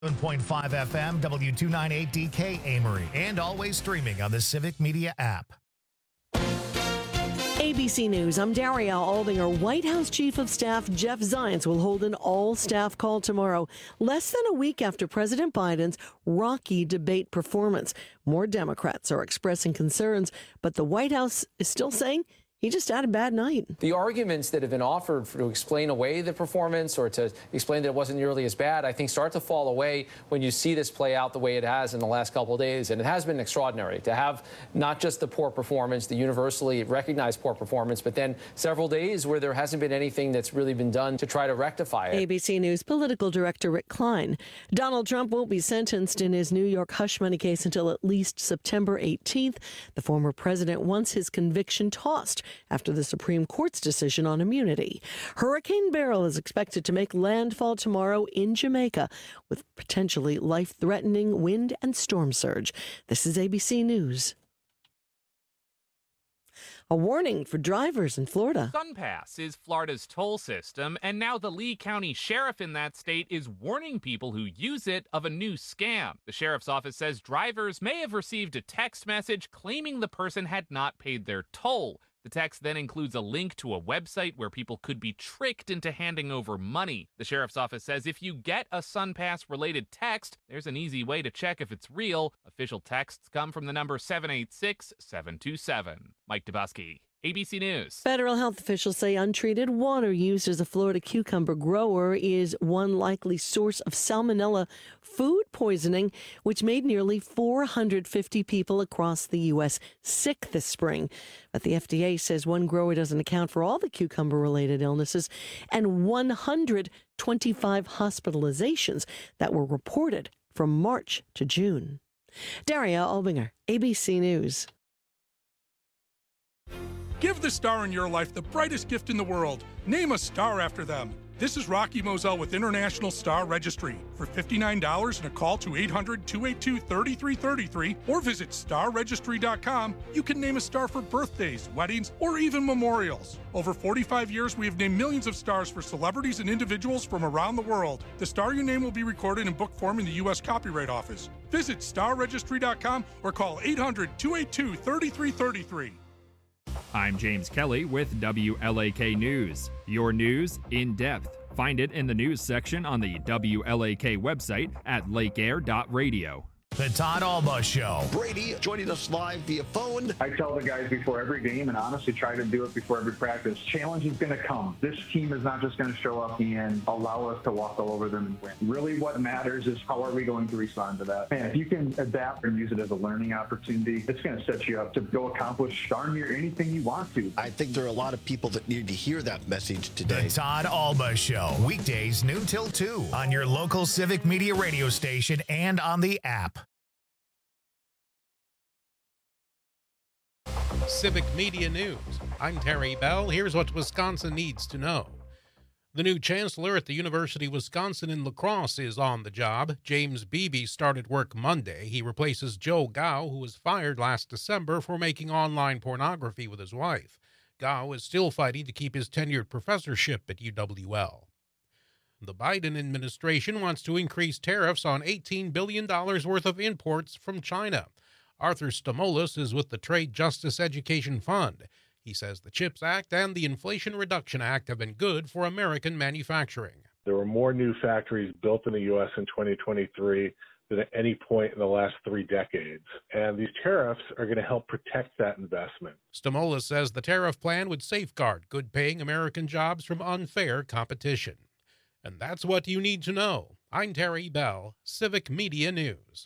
7.5 FM, W298DK Amory, and always streaming on the Civic Media app. ABC News, I'm Daria Aldinger. White House Chief of Staff Jeff Zients will hold an all-staff call tomorrow, less than a week after President Biden's rocky debate performance. More Democrats are expressing concerns, but the White House is still saying he just had a bad night. The arguments that have been offered to explain away the performance or to explain that it wasn't nearly as bad, I think start to fall away when you see this play out the way it has in the last couple of days. And it has been extraordinary to have not just the poor performance, the universally recognized poor performance, but then several days where there hasn't been anything that's really been done to try to rectify it. ABC News political director Rick Klein. Donald Trump won't be sentenced in his New York hush money case until at least September 18th. The former president wants his conviction tossed after the Supreme Court's decision on immunity. Hurricane Beryl is expected to make landfall tomorrow in Jamaica with potentially life-threatening wind and storm surge. This is ABC News. A warning for drivers in Florida. SunPass is Florida's toll system, and now the Lee County Sheriff in that state is warning people who use it of a new scam. The sheriff's office says drivers may have received a text message claiming the person had not paid their toll. The text then includes a link to a website where people could be tricked into handing over money. The sheriff's office says if you get a SunPass-related text, there's an easy way to check if it's real. Official texts come from the number 786-727. Mike Dubusky, ABC News. Federal health officials say untreated water used as a Florida cucumber grower is one likely source of salmonella food poisoning, which made nearly 450 people across the U.S. sick this spring. But the FDA says one grower doesn't account for all the cucumber-related illnesses and 125 hospitalizations that were reported from March to June. Daria Albinger, ABC News. Give the star in your life the brightest gift in the world. Name a star after them. This is Rocky Moselle with International Star Registry. For $59 and a call to 800-282-3333 or visit starregistry.com, you can name a star for birthdays, weddings, or even memorials. Over 45 years, we have named millions of stars for celebrities and individuals from around the world. The star you name will be recorded in book form in the U.S. Copyright Office. Visit starregistry.com or call 800-282-3333. I'm James Kelly with WLAK News. Your news in depth. Find it in the news section on the WLAK website at lakeair.radio. The Todd Alba Show. Brady joining us live via phone. I tell the guys before every game, and honestly try to do it before every practice, challenge is going to come. This team is not just going to show up and allow us to walk all over them and win. Really what matters is how are we going to respond to that. Man, if you can adapt and use it as a learning opportunity, it's going to set you up to go accomplish darn near anything you want to. I think there are a lot of people that need to hear that message today. The Todd Alba Show. Weekdays noon till 2 on your local Civic Media radio station and on the app. Civic Media News. I'm Terry Bell. Here's what Wisconsin needs to know. The new chancellor at the University of Wisconsin in La Crosse is on the job. James Beebe started work Monday. He replaces Joe Gao, who was fired last December for making online pornography with his wife. Gao is still fighting to keep his tenured professorship at UWL. The Biden administration wants to increase tariffs on $18 billion worth of imports from China. Arthur Stamoulis is with the Trade Justice Education Fund. He says the CHIPS Act and the Inflation Reduction Act have been good for American manufacturing. There were more new factories built in the U.S. in 2023 than at any point in the last 3 decades. And these tariffs are going to help protect that investment. Stamoulis says the tariff plan would safeguard good-paying American jobs from unfair competition. And that's what you need to know. I'm Terry Bell, Civic Media News.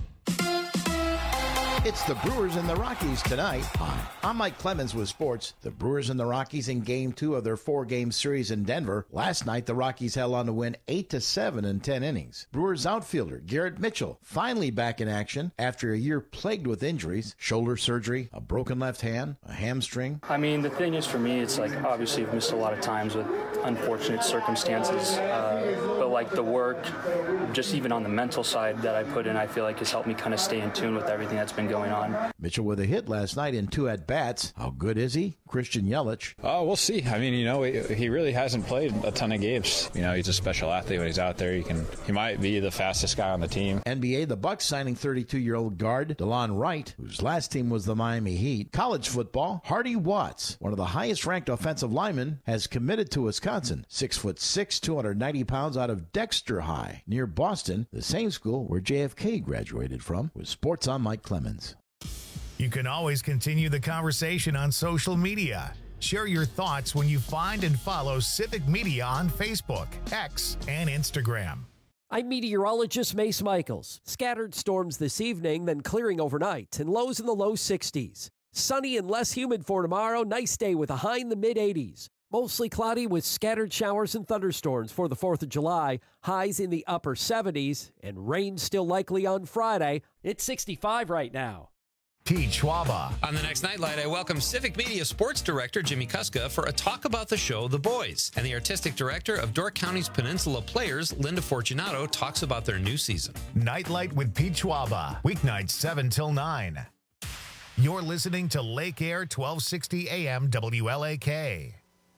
It's the Brewers and the Rockies tonight. Hi, I'm Mike Clemens with sports. The Brewers and the Rockies in Game 2 of their 4-game series in Denver. Last night, the Rockies held on to win 8-7 in 10 innings. Brewers outfielder Garrett Mitchell finally back in action after a year plagued with injuries, shoulder surgery, a broken left hand, a hamstring. I mean, the thing is for me, it's like obviously I've missed a lot of times with unfortunate circumstances, but like the work, just even on the mental side that I put in, I feel like has helped me kind of stay in tune with everything that's been going on. Mitchell with a hit last night in 2 at-bats. How good is he? Christian Yelich. Oh, we'll see. I mean, he really hasn't played a ton of games. He's a special athlete when he's out there. He might be the fastest guy on the team. NBA, the Bucks signing 32-year-old guard DeLon Wright, whose last team was the Miami Heat. College football, Hardy Watts, one of the highest-ranked offensive linemen, has committed to Wisconsin. 6'6", 290 pounds, out of Dexter High, near Boston, the same school where JFK graduated from. With Sports, I'm Mike Clemens. You can always continue the conversation on social media. Share your thoughts when you find and follow Civic Media on Facebook, X, and Instagram. I'm meteorologist Mace Michaels. Scattered storms this evening, then clearing overnight, and lows in the low 60s. Sunny and less humid for tomorrow. Nice day with a high in the mid-80s. Mostly cloudy with scattered showers and thunderstorms for the 4th of July. Highs in the upper 70s, and rain still likely on Friday. It's 65 right now. Pete Schwaba. On the next Nightlight, I welcome Civic Media Sports Director Jimmy Kuska for a talk about the show The Boys. And the Artistic Director of Door County's Peninsula Players, Linda Fortunato, talks about their new season. Nightlight with Pete Schwaba. Weeknights 7 till 9. You're listening to Lake Air 1260 AM WLAK.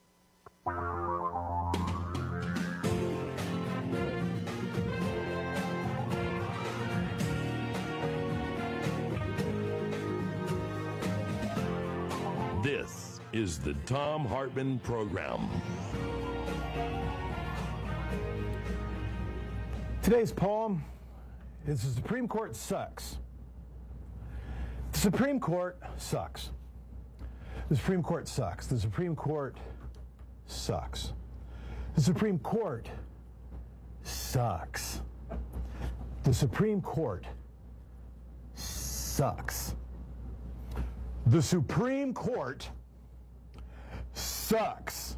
This is the Thom Hartmann Program. Today's poem is "The Supreme Court Sucks." The Supreme Court sucks. The Supreme Court sucks. The Supreme Court sucks. The Supreme Court sucks. The Supreme Court sucks. The Supreme Court sucks.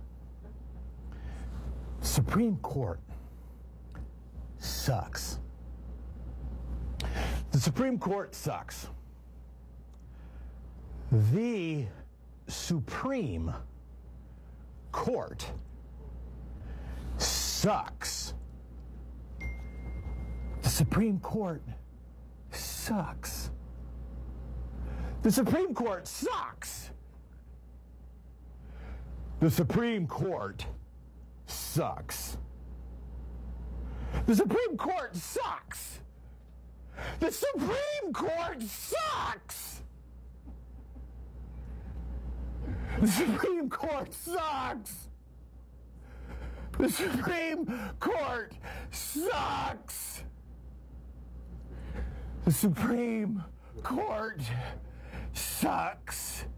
Supreme Court sucks. The Supreme Court sucks. The Supreme Court sucks. The Supreme Court sucks. The Supreme Court sucks. The Supreme Court sucks. The Supreme Court sucks. The Supreme Court sucks. The Supreme Court sucks. The Supreme Court sucks. The Supreme Court sucks.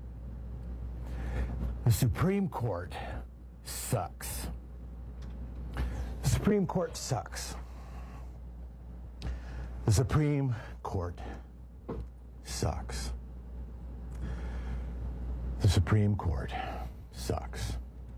The Supreme Court sucks. The Supreme Court sucks. The Supreme Court sucks. The Supreme Court sucks.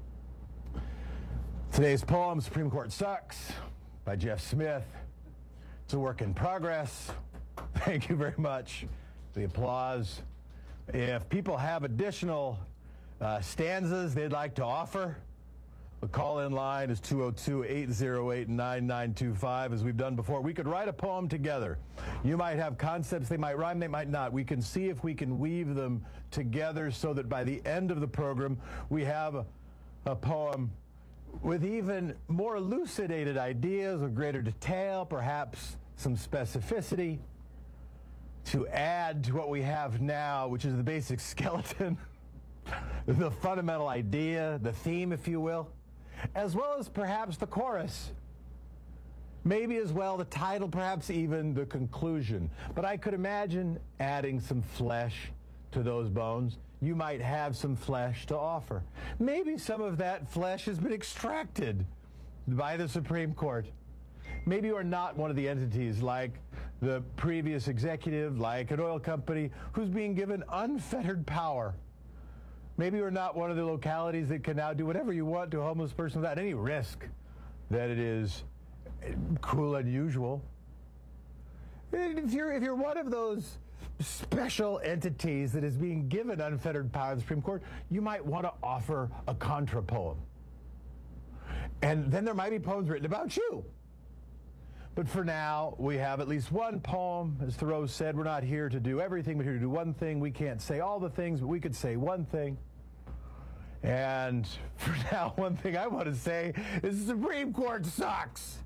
Today's poem, Supreme Court Sucks, by Jeff Smith. It's a work in progress. Thank you very much for the applause. If people have additional stanzas they'd like to offer, the call-in line is 202-808-9925, as we've done before. We could write a poem together. You might have concepts, they might rhyme, they might not. We can see if we can weave them together so that by the end of the program, we have a poem with even more elucidated ideas, with greater detail, perhaps some specificity, to add to what we have now, which is the basic skeleton, the fundamental idea, the theme, if you will, as well as perhaps the chorus, maybe as well the title, perhaps even the conclusion. But I could imagine adding some flesh to those bones. You might have some flesh to offer. Maybe some of that flesh has been extracted by the Supreme Court. Maybe you are not one of the entities like the previous executive, like an oil company, who's being given unfettered power. Maybe you're not one of the localities that can now do whatever you want to a homeless person without any risk that it is cruel and unusual. If you're one of those special entities that is being given unfettered power in the Supreme Court, you might want to offer a contra poem. And then there might be poems written about you. But for now, we have at least one poem. As Thoreau said, we're not here to do everything. We're here to do one thing. We can't say all the things, but we could say one thing. And for now, one thing I want to say is the Supreme Court sucks.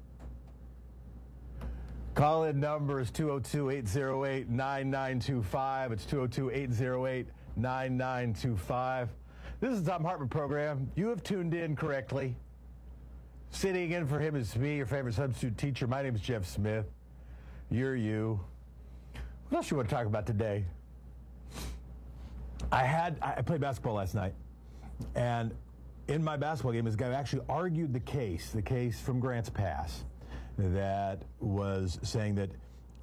Call-in number is 202-808-9925. It's 202-808-9925. This is the Thom Hartmann program. You have tuned in correctly. Sitting in for him is me, your favorite substitute teacher. My name is Jeff Smith. You're you. What else you want to talk about today? I played basketball last night, and in my basketball game, this guy actually argued the case from Grants Pass, that was saying that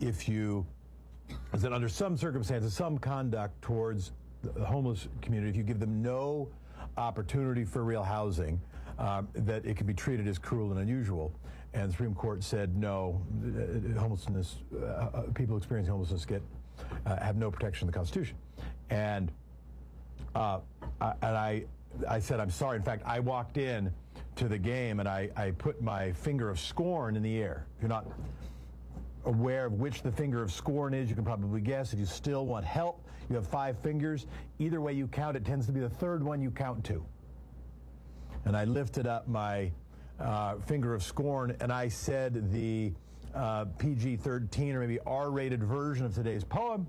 under some circumstances, some conduct towards the homeless community, if you give them no opportunity for real housing, that it can be treated as cruel and unusual. And the Supreme Court said no, homelessness, people experiencing homelessness have no protection in the Constitution. And I said, I'm sorry. In fact, I walked in to the game and I put my finger of scorn in the air. If you're not aware of which the finger of scorn is, you can probably guess. If you still want help, you have 5 fingers. Either way you count, it tends to be the third one you count to. And I lifted up my finger of scorn, and I said the PG-13 or maybe R-rated version of today's poem,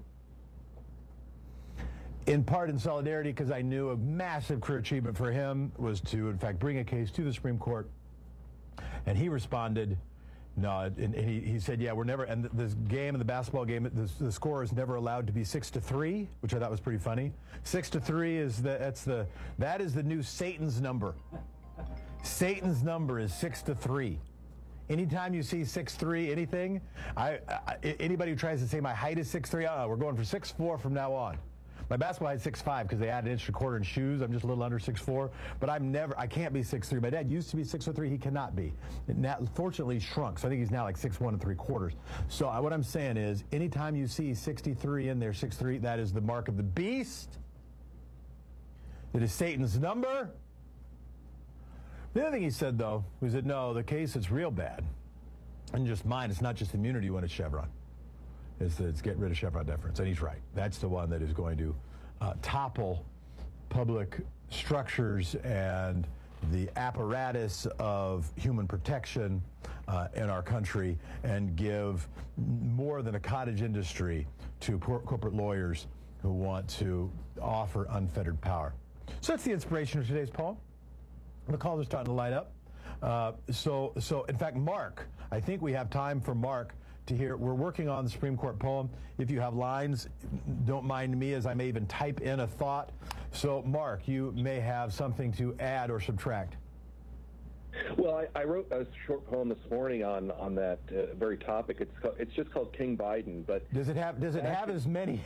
in part in solidarity because I knew a massive career achievement for him was to, in fact, bring a case to the Supreme Court. And he responded, no, and he said, yeah, we're never, and this game, the basketball game, the score is never allowed to be 6-3, which I thought was pretty funny. 6-3 is that is the new Satan's number. Satan's number is 6-3. Anytime you see 6'3", anything, anybody who tries to say my height is 6'3", we're going for 6'4" from now on. My basketball height is 6'5" because they added an inch and a quarter in shoes. I'm just a little under 6'4", but I can't be 6'3". My dad used to be 6'3". He cannot be. Fortunately, he shrunk, so I think he's now like 6'1 3/4". So what I'm saying is, anytime you see 63 in there, 6'3", that is the mark of the beast. It is Satan's number. The other thing he said, though, was that no, the case is real bad. And just mine, it's not just immunity you want at Chevron. It's get rid of Chevron deference. And he's right. That's the one that is going to topple public structures and the apparatus of human protection in our country and give more than a cottage industry to corporate lawyers who want to offer unfettered power. So that's the inspiration of today's poem. The calls are starting to light up. So in fact, Mark, I think we have time for Mark to hear. We're working on the Supreme Court poem. If you have lines, don't mind me as I may even type in a thought. So Mark, you may have something to add or subtract. Well, I wrote a short poem this morning on that very topic. It's just called King Biden. But does it have as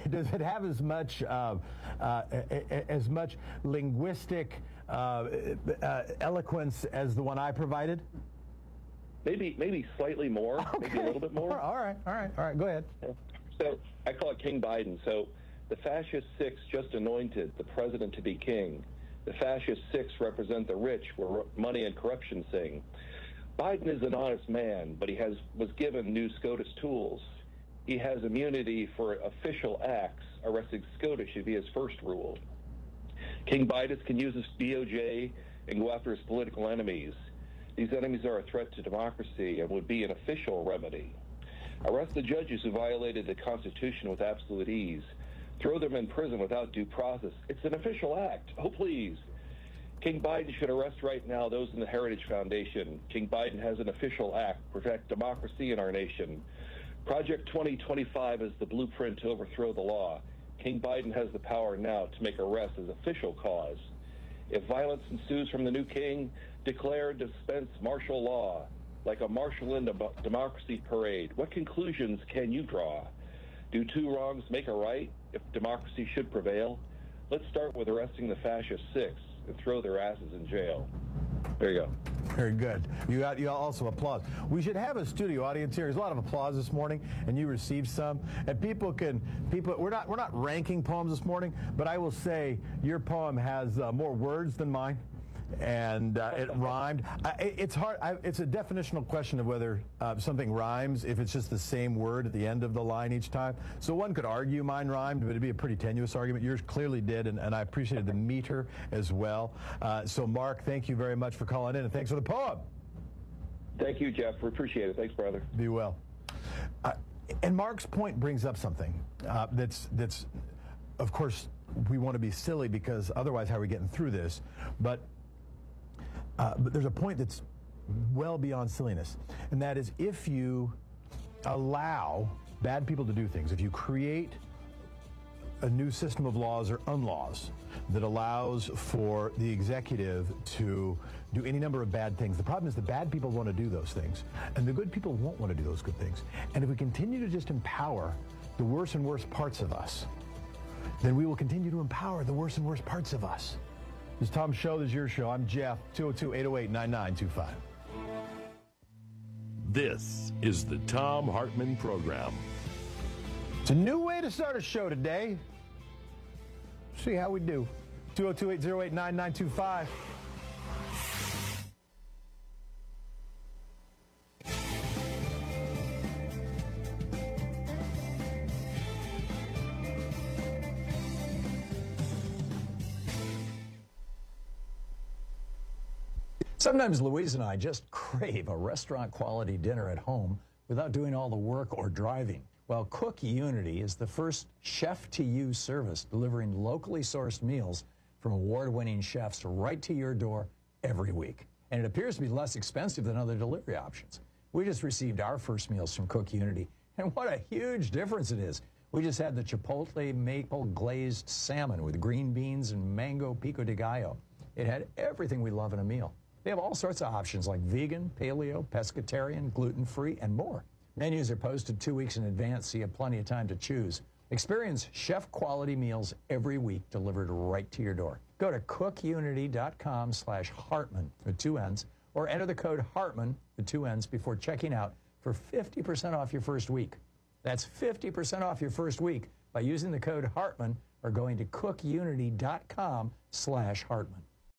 much linguistic eloquence as the one I provided? Maybe slightly more, okay. Maybe a little bit more. All right. Go ahead. So I call it King Biden. So the fascist 6 just anointed the president to be king. The fascist 6 represent the rich, where money and corruption sing. Biden is an honest man, but he was given new SCOTUS tools. He has immunity for official acts. Arresting SCOTUS should be his first rule. King Biden can use his DOJ and go after his political enemies. These enemies are a threat to democracy and would be an official remedy. Arrest the judges who violated the Constitution with absolute ease. Throw them in prison without due process. It's an official act. Oh, please. King Biden should arrest right now those in the Heritage Foundation. King Biden has an official act to protect democracy in our nation. Project 2025 is the blueprint to overthrow the law. King Biden has the power now to make arrests as official cause. If violence ensues from the new king, declare and dispense martial law, like a martial in democracy parade. What conclusions can you draw? Do 2 wrongs make a right if democracy should prevail? Let's start with arresting the fascist 6 and throw their asses in jail. There you go. Very good. You also applause. We should have a studio audience here. There's a lot of applause this morning, and you received some. And people, we're not ranking poems this morning, but I will say your poem has more words than mine. and it rhymed. It's hard. It's a definitional question of whether something rhymes if it's just the same word at the end of the line each time. So one could argue mine rhymed, but it'd be a pretty tenuous argument. Yours clearly did, and I appreciated the meter as well. So Mark, thank you very much for calling in, and thanks for the poem. Thank you, Jeff. We appreciate it. Thanks, brother. Be well. And Mark's point brings up something that's, of course, we want to be silly because otherwise how are we getting through this? But there's a point that's well beyond silliness, and that is if you allow bad people to do things, if you create a new system of laws or unlaws that allows for the executive to do any number of bad things. The problem is the bad people want to do those things, and the good people won't want to do those good things. And if we continue to just empower the worse and worse parts of us, then we will continue to empower the worse and worse parts of us. This is Tom's show. This is your show. I'm Jeff, 202-808-9925. This is the Thom Hartmann Program. It's a new way to start a show today. See how we do. 202-808-9925. Sometimes Louise and I just crave a restaurant-quality dinner at home without doing all the work or driving. Well, Cook Unity is the first chef-to-you service delivering locally sourced meals from award-winning chefs right to your door every week. And it appears to be less expensive than other delivery options. We just received our first meals from Cook Unity, and what a huge difference it is. We just had the Chipotle maple glazed salmon with green beans and mango pico de gallo. It had everything we love in a meal. They have all sorts of options like vegan, paleo, pescatarian, gluten-free, and more. Menus are posted 2 weeks in advance, so you have plenty of time to choose. Experience chef-quality meals every week delivered right to your door. Go to cookunity.com/Hartman with 2 N's, or enter the code Hartman with 2 N's before checking out for 50% off your first week. That's 50% off your first week by using the code Hartman or going to cookunity.com/Hartman.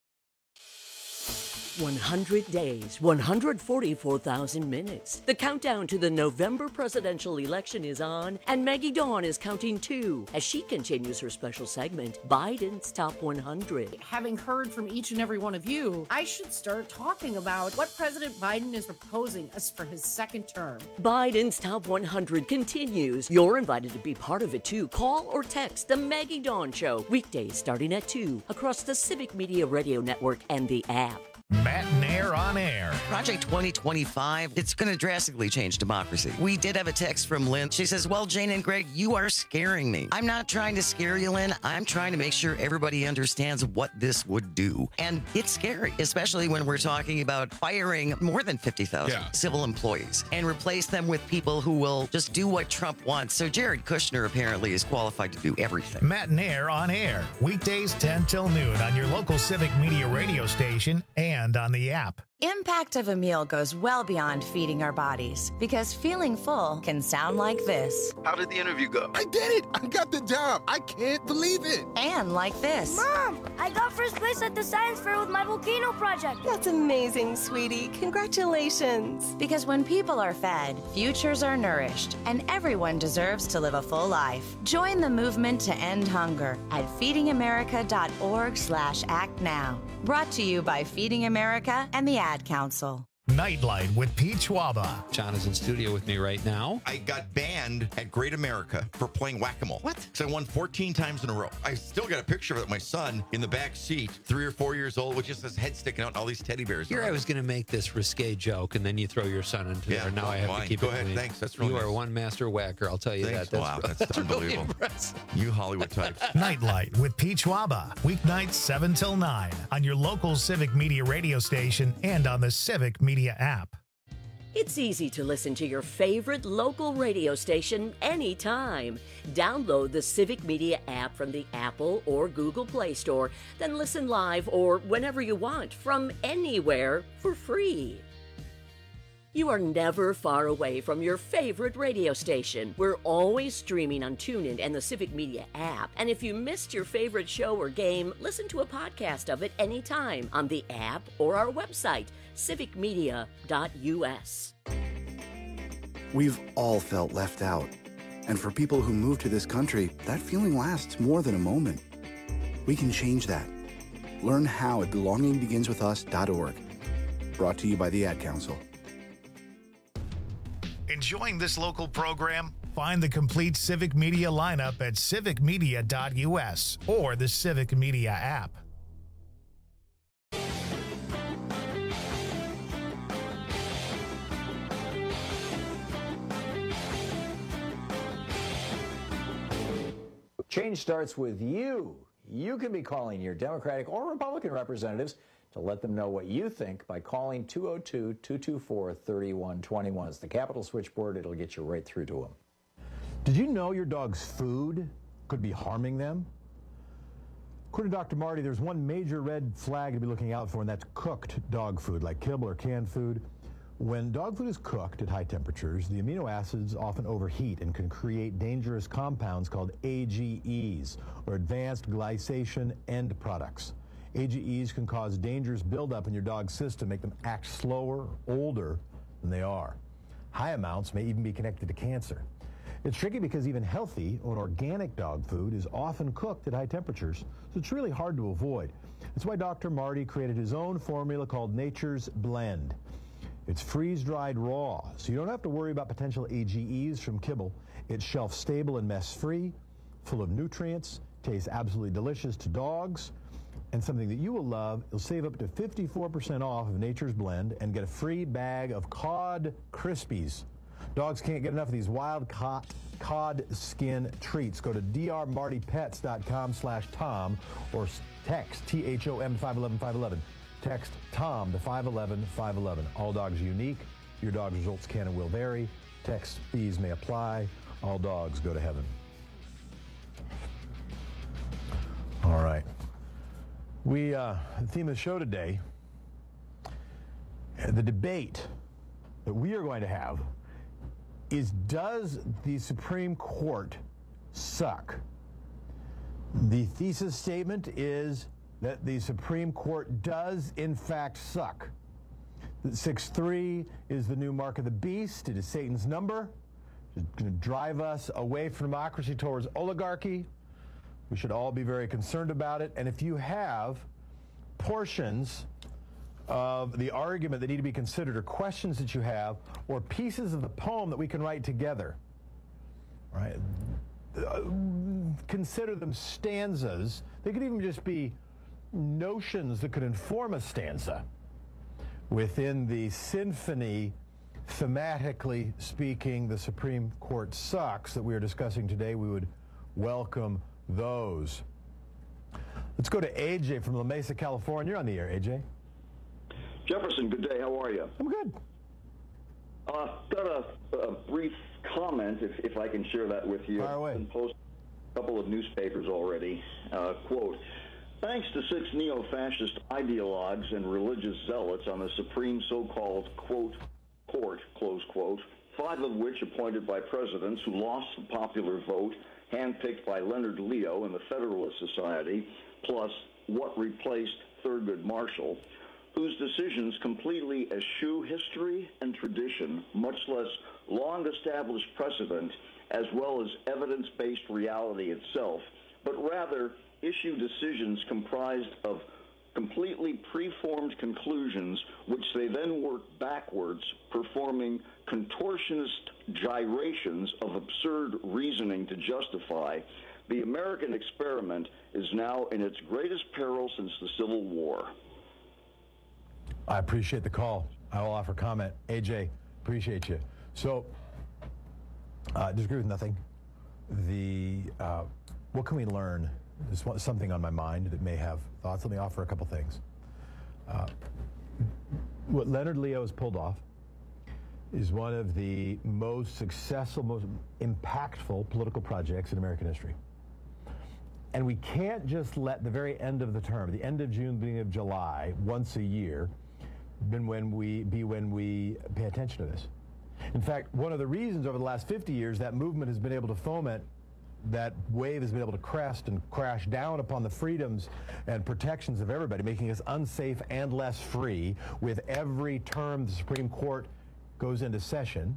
100 days, 144,000 minutes. The countdown to the November presidential election is on, and Maggie Dawn is counting too as she continues her special segment, Biden's Top 100. Having heard from each and every one of you, I should start talking about what President Biden is proposing us for his second term. Biden's Top 100 continues. You're invited to be part of it too. Call or text The Maggie Dawn Show, weekdays starting at 2 across the Civic Media Radio Network and the app. Matt Nair on air. Project 2025, it's going to drastically change democracy. We did have a text from Lynn. She says, well, Jane and Greg, you are scaring me. I'm not trying to scare you, Lynn. I'm trying to make sure everybody understands what this would do. And it's scary, especially when we're talking about firing more than 50,000 civil employees and replace them with people who will just do what Trump wants. So Jared Kushner apparently is qualified to do everything. Matt Nair on air, weekdays 10 till noon on your local Civic Media radio station and on the app. Impact of a meal goes well beyond feeding our bodies, because feeling full can sound like this. How did the interview go? I did it! I got the job! I can't believe it! And like this. Mom, I got first place at the science fair with my volcano project. That's amazing, sweetie. Congratulations. Because when people are fed, futures are nourished, and everyone deserves to live a full life. Join the movement to end hunger at feedingamerica.org/act now. Brought to you by Feeding America and the Ad Council. Nightlight with Pete Schwaba. John is in studio with me right now. I got banned at Great America for playing whack-a-mole. What? So I won 14 times in a row. I still got a picture of my son in the back seat, 3 or 4 years old, with just his head sticking out and all these teddy bears. Here I was going to make this risque joke, and then you throw your son into there. Now I have to keep it clean. Go ahead, thanks. That's really You nice. are one master whacker, I'll tell you Thanks. that. Wow, that's unbelievable. Really impressive. You Hollywood types. Nightlight with Pete Schwaba, weeknights 7 till 9 on your local Civic Media radio station and on the Civic Media app. It's easy to listen to your favorite local radio station anytime. Download the Civic Media app from the Apple or Google Play Store, then listen live or whenever you want from anywhere for free. You are never far away from your favorite radio station. We're always streaming on TuneIn and the Civic Media app. And if you missed your favorite show or game, listen to a podcast of it anytime on the app or our website, civicmedia.us. We've all felt left out. And for people who move to this country, that feeling lasts more than a moment. We can change that. Learn how at belongingbeginswithus.org. Brought to you by the Ad Council. Enjoying this local program? Find the complete Civic Media lineup at civicmedia.us or the Civic Media app. Change starts with you. You can be calling your Democratic or Republican representatives to let them know what you think by calling 202-224-3121. It's the Capitol switchboard. It'll get you right through to them. Did you know your dog's food could be harming them? According to Dr. Marty, there's one major red flag to be looking out for, and that's cooked dog food, like kibble or canned food. When dog food is cooked at high temperatures, the amino acids often overheat and can create dangerous compounds called AGEs, or advanced glycation end products. AGEs can cause dangerous buildup in your dog's system, make them act slower, older than they are. High amounts may even be connected to cancer. It's tricky because even healthy or organic dog food is often cooked at high temperatures, so it's really hard to avoid. That's why Dr. Marty created his own formula called Nature's Blend. It's freeze-dried raw, so you don't have to worry about potential AGEs from kibble. It's shelf-stable and mess-free, full of nutrients, tastes absolutely delicious to dogs, and something that you will love. You'll save up to 54% off of Nature's Blend and get a free bag of Cod Crispies. Dogs can't get enough of these wild cod skin treats. Go to drmartypets.com/Tom or text THOM 511-511. Text Tom to 511-511. All dogs unique. Your dog's results can and will vary. Text fees may apply. All dogs go to heaven. All right. The theme of the show today, the debate that we are going to have is, does the Supreme Court suck? The thesis statement is that the Supreme Court does, in fact, suck. That 6'3" is the new mark of the beast. It is Satan's number. It's going to drive us away from democracy towards oligarchy. We should all be very concerned about it. And if you have portions of the argument that need to be considered, or questions that you have, or pieces of the poem that we can write together, right? Consider them stanzas. They could even just be notions that could inform a stanza within the symphony, thematically speaking, the Supreme Court sucks, that we are discussing today. We would welcome those. Let's go to AJ from La Mesa, California. You're on the air, AJ. Jefferson, good day. How are you? I'm good. Got a brief comment, if I can share that with you. Fire away. I've been posting a couple of newspapers already. Quote, thanks to 6 neo-fascist ideologues and religious zealots on the Supreme so-called, quote, court, close quote, 5 of which appointed by presidents who lost the popular vote, handpicked by Leonard Leo and the Federalist Society, plus what replaced Thurgood Marshall, whose decisions completely eschew history and tradition, much less long-established precedent, as well as evidence-based reality itself, but rather issue decisions comprised of completely preformed conclusions, which they then work backwards, performing contortionist gyrations of absurd reasoning to justify. The American experiment is now in its greatest peril since the Civil War. I appreciate the call. I will offer comment. AJ, appreciate you. So, disagree with nothing. What can we learn? There's something on my mind that may have thoughts. Let me offer a couple things. What Leonard Leo has pulled off is one of the most successful, most impactful political projects in American history. And we can't just let the very end of the term, the end of June, beginning of July, once a year, when we pay attention to this. In fact, one of the reasons over the last 50 years that movement has been able to foment, that wave has been able to crest and crash down upon the freedoms and protections of everybody, making us unsafe and less free with every term the Supreme Court goes into session,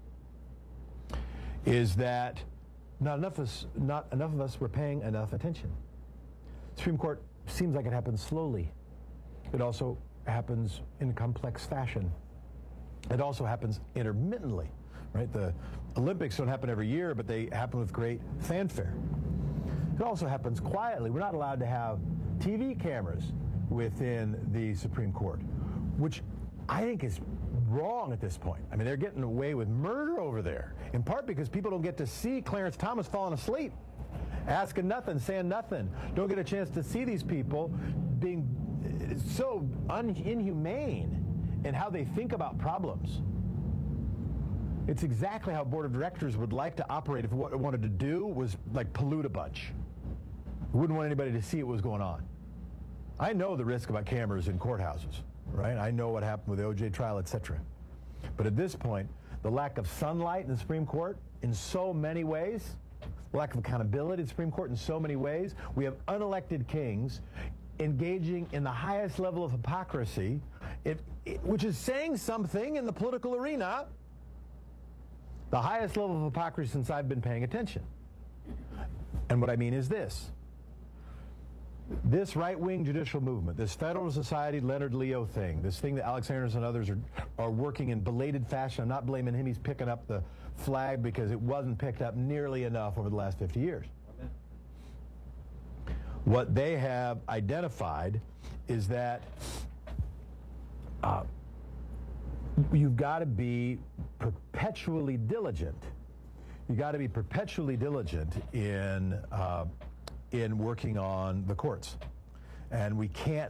is that not enough of us were paying enough attention. The Supreme Court seems like it happens slowly. It also happens in complex fashion. It also happens intermittently, right? The Olympics don't happen every year, but they happen with great fanfare. It also happens quietly. We're not allowed to have TV cameras within the Supreme Court, which I think is wrong at this point. I mean, they're getting away with murder over there, in part because people don't get to see Clarence Thomas falling asleep, asking nothing, saying nothing. Don't get a chance to see these people being so inhumane in how they think about problems. It's exactly how a board of directors would like to operate if what it wanted to do was like pollute a bunch. Wouldn't want anybody to see what was going on. I know the risk about cameras in courthouses, right? I know what happened with the OJ trial, etc. But at this point, the lack of sunlight in the Supreme Court in so many ways, lack of accountability in the Supreme Court in so many ways, we have unelected kings engaging in the highest level of hypocrisy, which is saying something in the political arena, the highest level of hypocrisy since I've been paying attention. And what I mean is this right-wing judicial movement, this Federal Society Leonard Leo thing, this thing that Alex Aarons and others are working in belated fashion. I'm not blaming him. He's picking up the flag because it wasn't picked up nearly enough over the last 50 years. What they have identified is that you've got to be perpetually diligent. You've got to be perpetually diligent in working on the courts. And we can't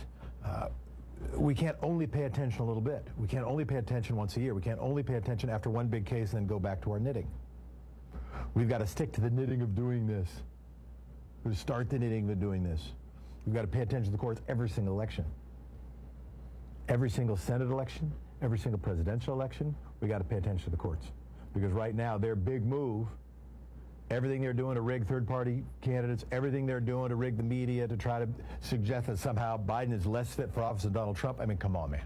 only pay attention a little bit. We can't only pay attention once a year. We can't only pay attention after one big case and then go back to our knitting. We've got to stick to the knitting of doing this. We've got to start the knitting of doing this. We've got to pay attention to the courts every single election. Every single Senate election, every single presidential election, we got to pay attention to the courts. Because right now, their big move, everything they're doing to rig third-party candidates, everything they're doing to rig the media to try to suggest that somehow Biden is less fit for office than Donald Trump. I mean, come on, man.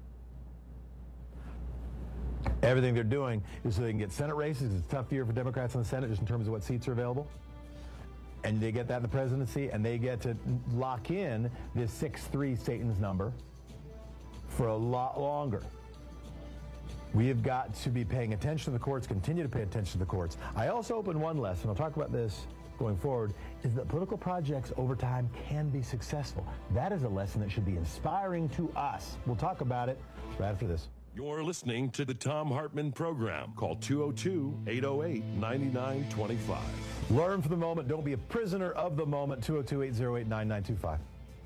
Everything they're doing is so they can get Senate races. It's a tough year for Democrats in the Senate just in terms of what seats are available. And they get that in the presidency, and they get to lock in this 6-3 Satan's number for a lot longer. We have got to be paying attention to the courts, continue to pay attention to the courts. I also opened one lesson, I'll talk about this going forward, is that political projects over time can be successful. That is a lesson that should be inspiring to us. We'll talk about it right after this. You're listening to the Thom Hartmann Program. Call 202-808-9925. Learn from the moment. Don't be a prisoner of the moment. 202-808-9925.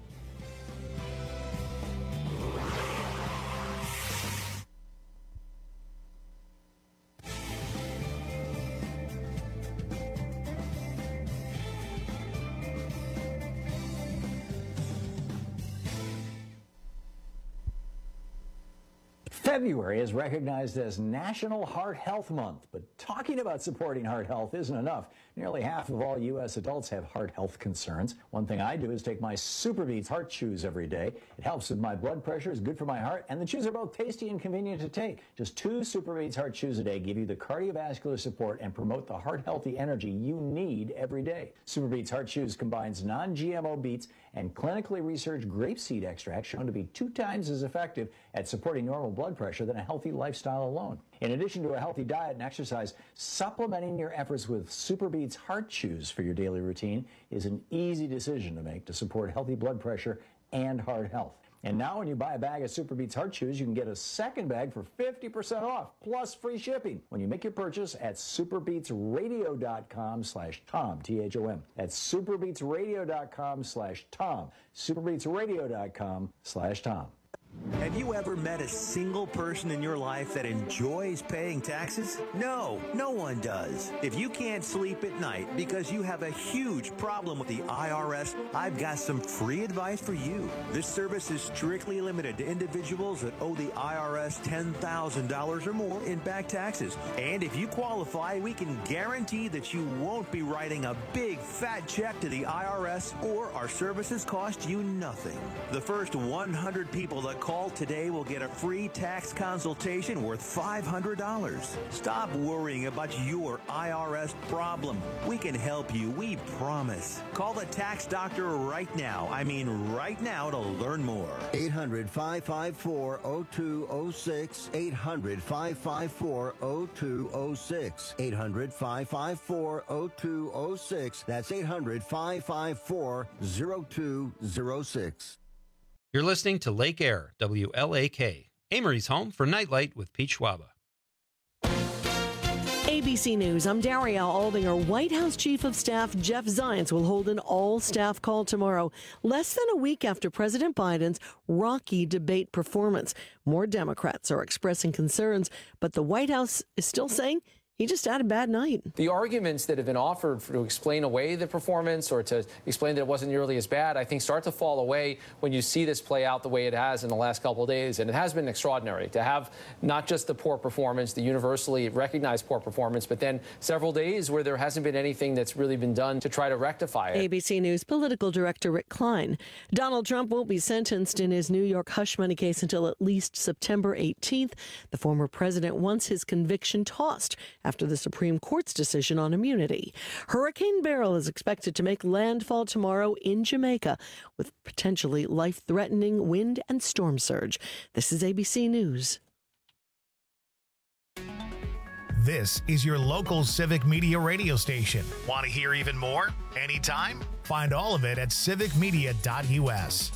February is recognized as National Heart Health Month, but talking about supporting heart health isn't enough. Nearly half of all U.S. adults have heart health concerns. One thing I do is take my SuperBeets heart chews every day. It helps with my blood pressure, is good for my heart, and the chews are both tasty and convenient to take. Just 2 SuperBeets heart chews a day give you the cardiovascular support and promote the heart-healthy energy you need every day. SuperBeets heart chews combines non-GMO beets and clinically researched grapeseed extract shown to be 2 times as effective at supporting normal blood pressure than a healthy lifestyle alone. In addition to a healthy diet and exercise, supplementing your efforts with SuperBeets heart chews for your daily routine is an easy decision to make to support healthy blood pressure and heart health. And now when you buy a bag of SuperBeets heart chews, you can get a second bag for 50% off, plus free shipping when you make your purchase at superbeetsradio.com/Tom, T-H-O-M. That's superbeetsradio.com/Tom, superbeetsradio.com/Tom. Have you ever met a single person in your life that enjoys paying taxes? No one does. If you can't sleep at night because you have a huge problem with the IRS, I've got some free advice for you. This service is strictly limited to individuals that owe the IRS $10,000 or more in back taxes. And if you qualify, we can guarantee that you won't be writing a big fat check to the IRS, or our services cost you nothing. The first 100 people that call today will get a free tax consultation worth $500. Stop worrying about your IRS problem. We can help you, we promise. Call the tax doctor right now. I mean right now, to learn more. 800-554-0206. 800-554-0206. 800-554-0206. That's 800-554-0206. You're listening to Lake Air, WLAK, Amory's home for Nightlight with Pete Schwaba. ABC News, I'm Daria Aldinger. White House Chief of Staff Jeff Zients will hold an all-staff call tomorrow, less than a week after President Biden's rocky debate performance. More Democrats are expressing concerns, but the White House is still saying he just had a bad night. The arguments that have been offered to explain away the performance or to explain that it wasn't nearly as bad, I think start to fall away when you see this play out the way it has in the last couple of days. And it has been extraordinary to have not just the poor performance, the universally recognized poor performance, but then several days where there hasn't been anything that's really been done to try to rectify it. ABC News political director Rick Klein. Donald Trump won't be sentenced in his New York hush money case until at least September 18th. The former president wants his conviction tossed after the Supreme Court's decision on immunity. Hurricane Beryl is expected to make landfall tomorrow in Jamaica with potentially life-threatening wind and storm surge. This is ABC News. This is your local Civic Media radio station. Want to hear even more? Anytime? Find all of it at civicmedia.us.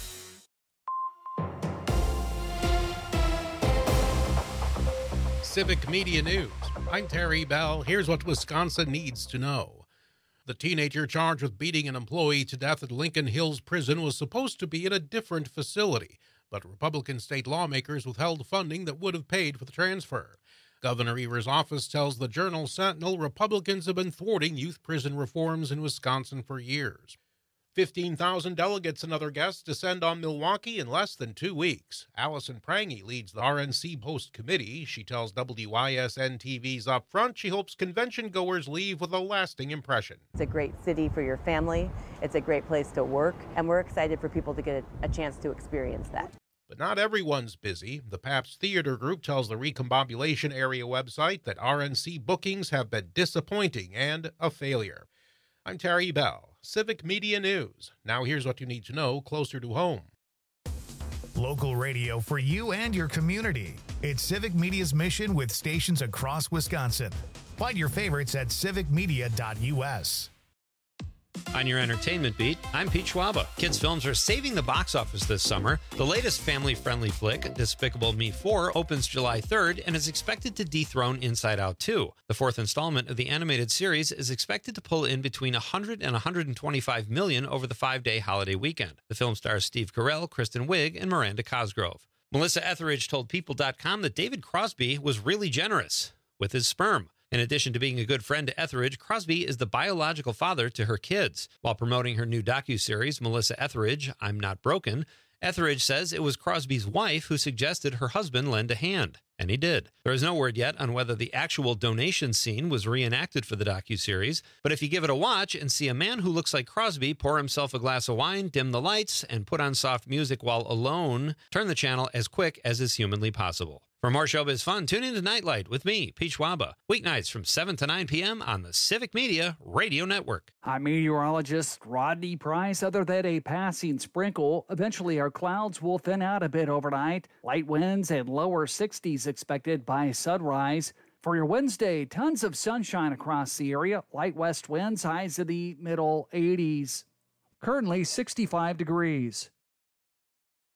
Civic Media News. I'm Terry Bell. Here's what Wisconsin needs to know. The teenager charged with beating an employee to death at Lincoln Hills Prison was supposed to be at a different facility, but Republican state lawmakers withheld funding that would have paid for the transfer. Governor Evers' office tells the Journal-Sentinel Republicans have been thwarting youth prison reforms in Wisconsin for years. 15,000 delegates and other guests descend on Milwaukee in less than 2 weeks. Allison Prangy leads the RNC Post Committee. She tells WISN-TV's Upfront she hopes convention goers leave with a lasting impression. It's a great city for your family. It's a great place to work, and we're excited for people to get a chance to experience that. But not everyone's busy. The Pabst Theater Group tells the Recombobulation Area website that RNC bookings have been disappointing and a failure. I'm Terry Bell, Civic Media News. Now here's what you need to know closer to home. Local radio for you and your community. It's Civic Media's mission with stations across Wisconsin. Find your favorites at civicmedia.us. On your entertainment beat, I'm Pete Schwaba. Kids films are saving the box office this summer. The latest family-friendly flick, Despicable Me 4, opens July 3rd and is expected to dethrone Inside Out 2. The fourth installment of the animated series is expected to pull in between $100 and $125 million over the 5-day holiday weekend. The film stars Steve Carell, Kristen Wiig, and Miranda Cosgrove. Melissa Etheridge told People.com that David Crosby was really generous with his sperm. In addition to being a good friend to Etheridge, Crosby is the biological father to her kids. While promoting her new docuseries, Melissa Etheridge, I'm Not Broken, Etheridge says it was Crosby's wife who suggested her husband lend a hand, and he did. There is no word yet on whether the actual donation scene was reenacted for the docuseries, but if you give it a watch and see a man who looks like Crosby pour himself a glass of wine, dim the lights, and put on soft music while alone, turn the channel as quick as is humanly possible. For more showbiz fun, tune in to Nightlight with me, Pete Schwaba, weeknights from 7 to 9 p.m. on the Civic Media Radio Network. I'm meteorologist Rodney Price. Other than a passing sprinkle, eventually our clouds will thin out a bit overnight. Light winds and lower 60s expected by sunrise. For your Wednesday, tons of sunshine across the area. Light west winds, highs in the middle 80s. Currently 65 degrees.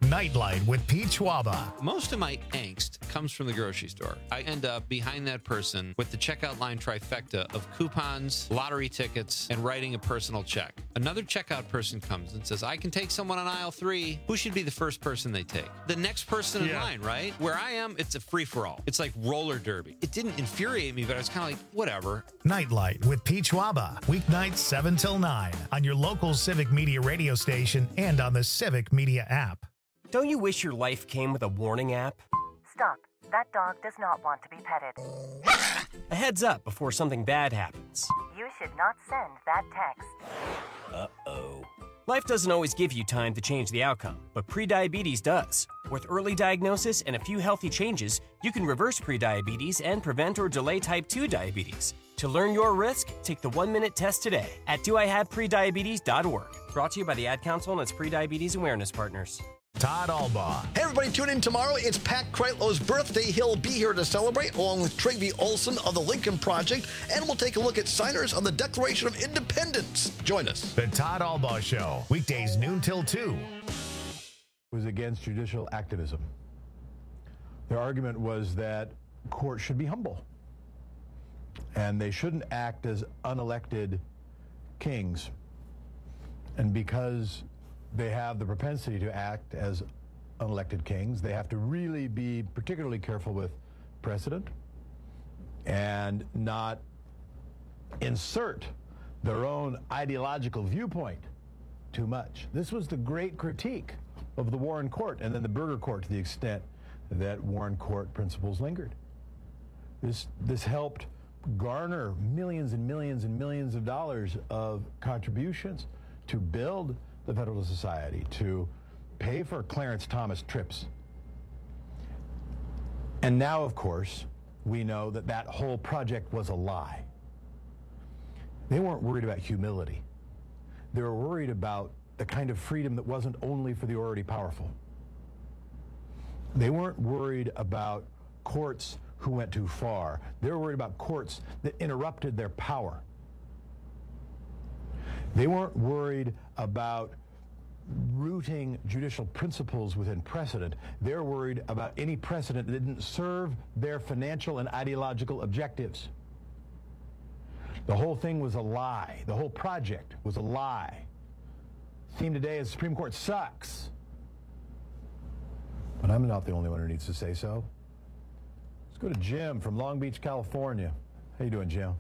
Nightlight with Pete Schwaba. Most of my angst comes from the grocery store. I end up behind that person with the checkout line trifecta of coupons, lottery tickets, and writing a personal check. Another checkout person comes and says, I can take someone on aisle 3. Who should be the first person they take? The next person in line, right? Where I am, it's a free-for-all. It's like roller derby. It didn't infuriate me, but I was kind of like, whatever. Nightlight with Pete Schwaba. Weeknights 7 till 9 on your local Civic Media radio station and on the Civic Media app. Don't you wish your life came with a warning app? Stop. That dog does not want to be petted. A heads up before something bad happens. You should not send that text. Uh-oh. Life doesn't always give you time to change the outcome, but prediabetes does. With early diagnosis and a few healthy changes, you can reverse prediabetes and prevent or delay type 2 diabetes. To learn your risk, take the 1-minute test today at doihaveprediabetes.org. Brought to you by the Ad Council and its prediabetes awareness partners. Todd Albaugh. Hey, everybody, tune in tomorrow. It's Pat Kreitlow's birthday. He'll be here to celebrate, along with Trygve Olsen of the Lincoln Project, and we'll take a look at signers on the Declaration of Independence. Join us. The Todd Albaugh Show, weekdays noon till 2. Was against judicial activism. Their argument was that courts should be humble, and they shouldn't act as unelected kings. And because they have the propensity to act as unelected kings, they have to really be particularly careful with precedent and not insert their own ideological viewpoint too much. This was the great critique of the Warren Court and then the Burger Court, to the extent that Warren Court principles lingered. This helped garner millions and millions and millions of dollars of contributions to build the Federalist Society, to pay for Clarence Thomas trips. And now, of course, we know that that whole project was a lie. They weren't worried about humility. They were worried about the kind of freedom that wasn't only for the already powerful. They weren't worried about courts who went too far. They were worried about courts that interrupted their power. They weren't worried about rooting judicial principles within precedent. They're worried about any precedent that didn't serve their financial and ideological objectives. The whole thing was a lie. The whole project was a lie. Theme today is Supreme Court sucks. But I'm not the only one who needs to say so. Let's go to Jim from Long Beach, California. How you doing, Jim?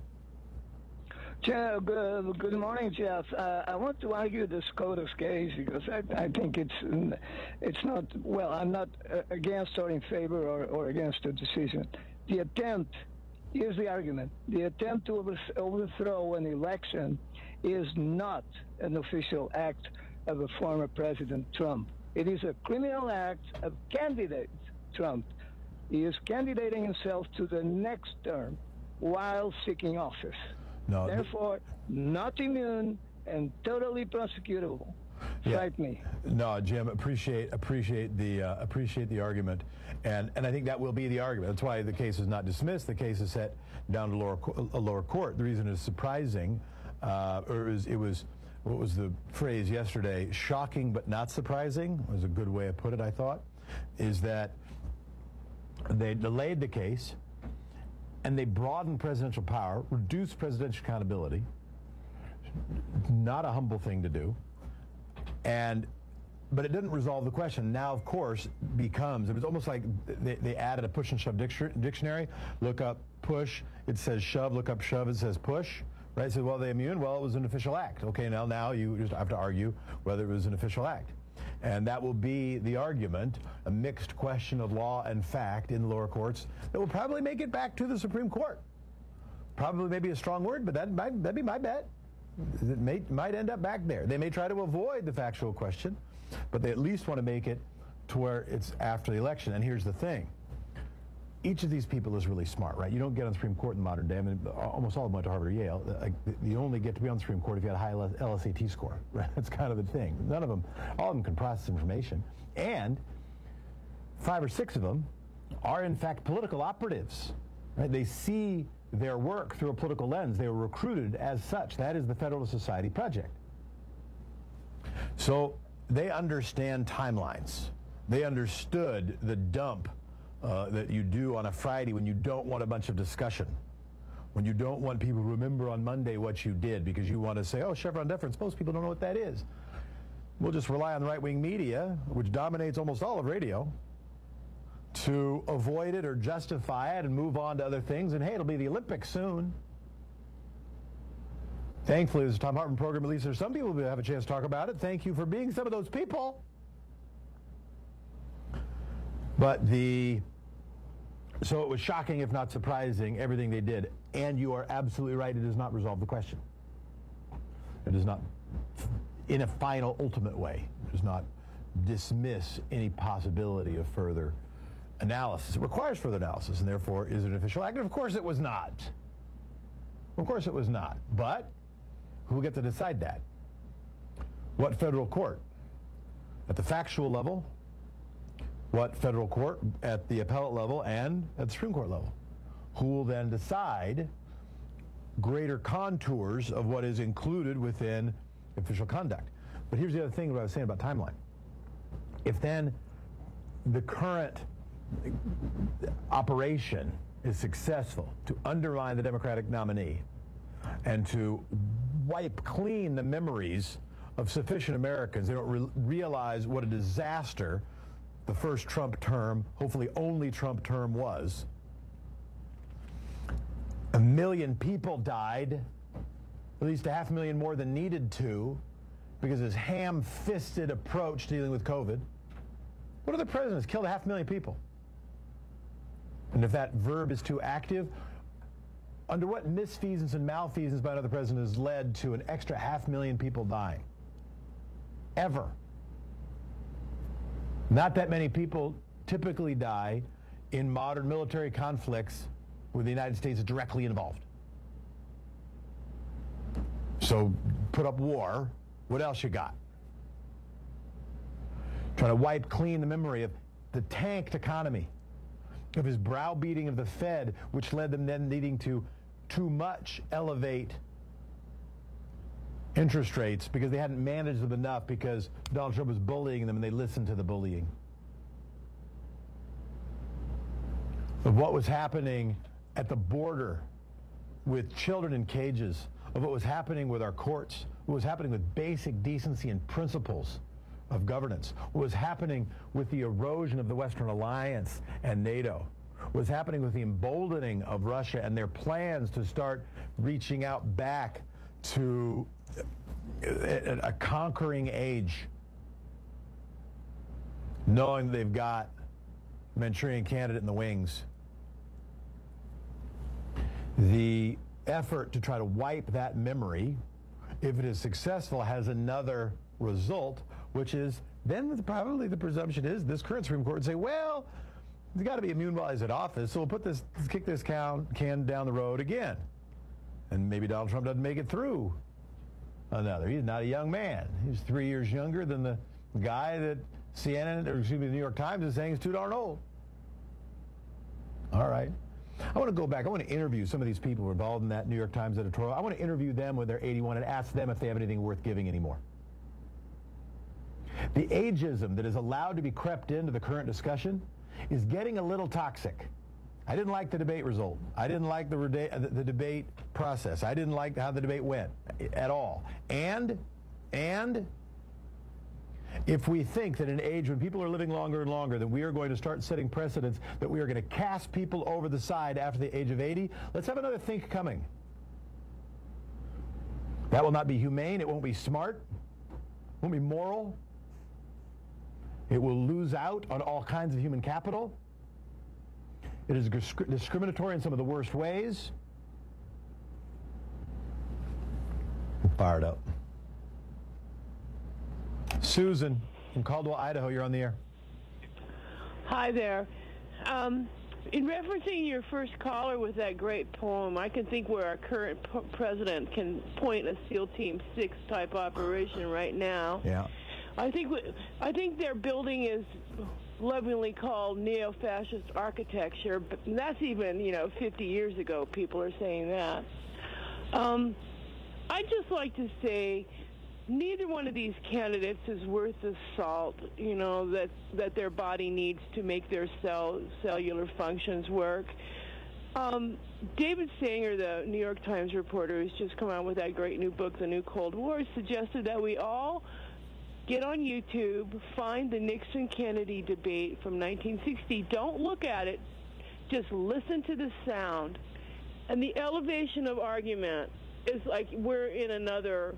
Jeff, good morning, Jeff. I want to argue the SCOTUS case because I think it's not, well, I'm not against or in favor or against the decision. The attempt, here's the argument, the attempt to overthrow an election is not an official act of a former President Trump. It is a criminal act of candidate Trump. He is candidating himself to the next term while seeking office. No, therefore, not immune and totally prosecutable. Fight me. No, Jim, appreciate the argument, and I think that will be the argument. That's why the case is not dismissed. The case is set down to a lower court. The reason it's surprising, it was what was the phrase yesterday? Shocking but not surprising was a good way of put it. I thought is that they delayed the case. And they broadened presidential power, reduced presidential accountability. Not a humble thing to do. But it didn't resolve the question. Now, of course, it was almost like they added a push and shove dictionary. Look up push, it says shove. Look up shove, it says push. Right? So, well, they immune? Well, it was an official act. Okay, now you just have to argue whether it was an official act. And that will be the argument, a mixed question of law and fact in the lower courts that will probably make it back to the Supreme Court. Probably maybe a strong word, but that'd be my bet. It might end up back there. They may try to avoid the factual question, but they at least want to make it to where it's after the election. And here's the thing. Each of these people is really smart, right? You don't get on the Supreme Court in the modern day. I mean, almost all of them went to Harvard or Yale. You only get to be on the Supreme Court if you had a high LSAT score, right? That's kind of the thing. All of them can process information. And 5 or 6 of them are, in fact, political operatives, right? They see their work through a political lens. They were recruited as such. That is the Federalist Society project. So they understand timelines. They understood the dump that you do on a Friday when you don't want a bunch of discussion, when you don't want people to remember on Monday what you did because you want to say, oh, Chevron deference, most people don't know what that is. We'll just rely on the right-wing media, which dominates almost all of radio, to avoid it or justify it and move on to other things. And hey, it'll be the Olympics soon. Thankfully, there's a Thom Hartmann program, at least there's some people who have a chance to talk about it. Thank you for being some of those people. But so it was shocking, if not surprising, everything they did. And you are absolutely right, it does not resolve the question. It does not, in a final, ultimate way, it does not dismiss any possibility of further analysis. It requires further analysis, and therefore is it an official act? And of course it was not. Of course it was not. But who will get to decide that? What federal court? At the factual level? What federal court at the appellate level and at the Supreme Court level? Who will then decide greater contours of what is included within official conduct? But here's the other thing what I was saying about timeline. If then the current operation is successful to undermine the Democratic nominee and to wipe clean the memories of sufficient Americans, they don't realize what a disaster the first Trump term, hopefully only Trump term, was. 1 million people died, at least 500,000 more than needed to, because of his ham-fisted approach to dealing with COVID. What other presidents killed 500,000 people? And if that verb is too active, under what misfeasance and malfeasance by another president has led to an extra 500,000 people dying? Ever. Not that many people typically die in modern military conflicts where the United States is directly involved. So put up war. What else you got? Trying to wipe clean the memory of the tanked economy, of his browbeating of the Fed, which led them then needing to too much elevate interest rates because they hadn't managed them enough because Donald Trump was bullying them and they listened to the bullying. Of what was happening at the border with children in cages, of what was happening with our courts, what was happening with basic decency and principles of governance, what was happening with the erosion of the Western Alliance and NATO, what was happening with the emboldening of Russia and their plans to start reaching out back to a conquering age, knowing they've got a Manchurian candidate in the wings. The effort to try to wipe that memory, if it is successful, has another result, which is then probably the presumption is this current Supreme Court would say, well, he's got to be immune while he's at office, so we'll kick this can down the road again. And maybe Donald Trump doesn't make it through another. He's not a young man. He's 3 years younger than the guy that CNN, or excuse me, the New York Times is saying is too darn old. All right. I want to go back. I want to interview some of these people who are involved in that New York Times editorial. I want to interview them when they're 81 and ask them if they have anything worth giving anymore. The ageism that is allowed to be crept into the current discussion is getting a little toxic. I didn't like the debate result. I didn't like the debate process. I didn't like how the debate went at all. And if we think that in an age when people are living longer and longer, that we are going to start setting precedents, that we are going to cast people over the side after the age of 80, let's have another think coming. That will not be humane. It won't be smart. It won't be moral. It will lose out on all kinds of human capital. It is discriminatory in some of the worst ways. I'm fired up. Susan from Caldwell, Idaho, you're on the air. Hi there. In referencing your first caller with that great poem, I can think where our current president can point a SEAL Team 6 type operation right now. Yeah. I think their building is lovingly called neo-fascist architecture, but that's even 50 years ago. People are saying that. I'd just like to say neither one of these candidates is worth the salt, that their body needs to make their cellular functions work. David Sanger, the New York Times reporter who's just come out with that great new book, The New Cold War, suggested that we all get on YouTube, find the Nixon-Kennedy debate from 1960. Don't look at it. Just listen to the sound. And the elevation of argument is like we're in another,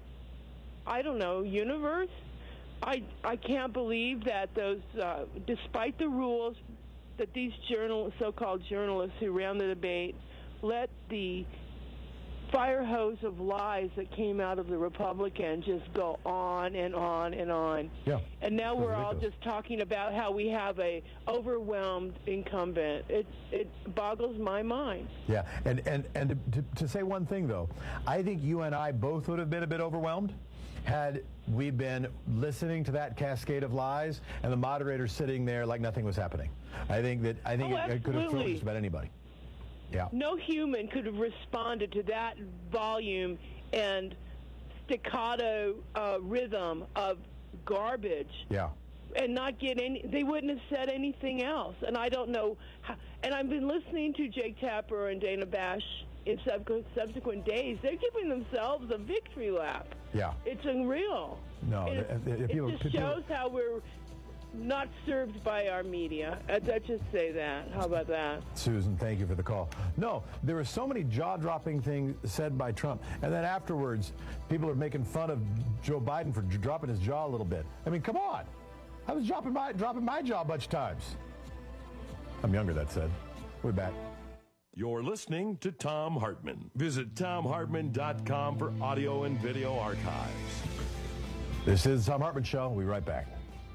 universe. I can't believe that those, despite the rules, that these so-called journalists who ran the debate let the fire hose of lies that came out of the Republican just go on and on and on. Yeah. And now we're all just talking about how we have a overwhelmed incumbent. It boggles my mind. Yeah, and to say one thing, though, I think you and I both would have been a bit overwhelmed had we been listening to that cascade of lies and the moderator sitting there like nothing was happening. I think it could have thrown just about anybody. Yeah. No human could have responded to that volume and staccato rhythm of garbage. Yeah. And not get any, they wouldn't have said anything else. And I don't know how, and I've been listening to Jake Tapper and Dana Bash in subsequent days. They're giving themselves a victory lap. Yeah. It's unreal. No. It just shows how we're not served by our media. I just say that. How about that? Susan, thank you for the call. No, there were so many jaw-dropping things said by Trump, and then afterwards, people are making fun of Joe Biden for dropping his jaw a little bit. I mean, come on. I was dropping my jaw a bunch of times. I'm younger, that said. We're back. You're listening to Thom Hartmann. Visit ThomHartmann.com for audio and video archives. This is the Thom Hartmann Show. We'll be right back.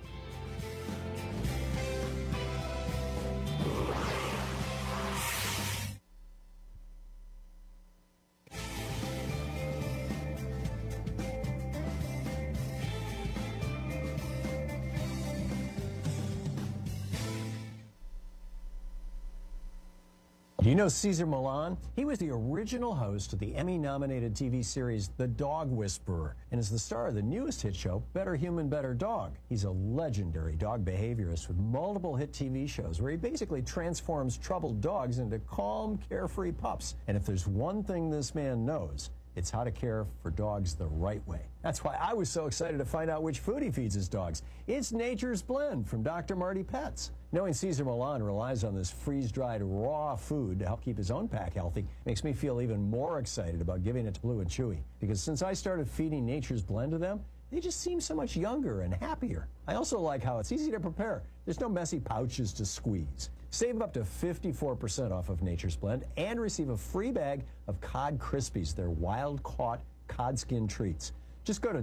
Do you know Cesar Millan? He was the original host of the Emmy-nominated TV series The Dog Whisperer and is the star of the newest hit show, Better Human, Better Dog. He's a legendary dog behaviorist with multiple hit TV shows where he basically transforms troubled dogs into calm, carefree pups. And if there's one thing this man knows, it's how to care for dogs the right way. That's why I was so excited to find out which food he feeds his dogs. It's Nature's Blend from Dr. Marty Pets. Knowing Cesar Millan relies on this freeze-dried raw food to help keep his own pack healthy makes me feel even more excited about giving it to Blue and Chewy. Because since I started feeding Nature's Blend to them, they just seem so much younger and happier. I also like how it's easy to prepare. There's no messy pouches to squeeze. Save up to 54% off of Nature's Blend and receive a free bag of Cod Krispies, their wild-caught cod skin treats. Just go to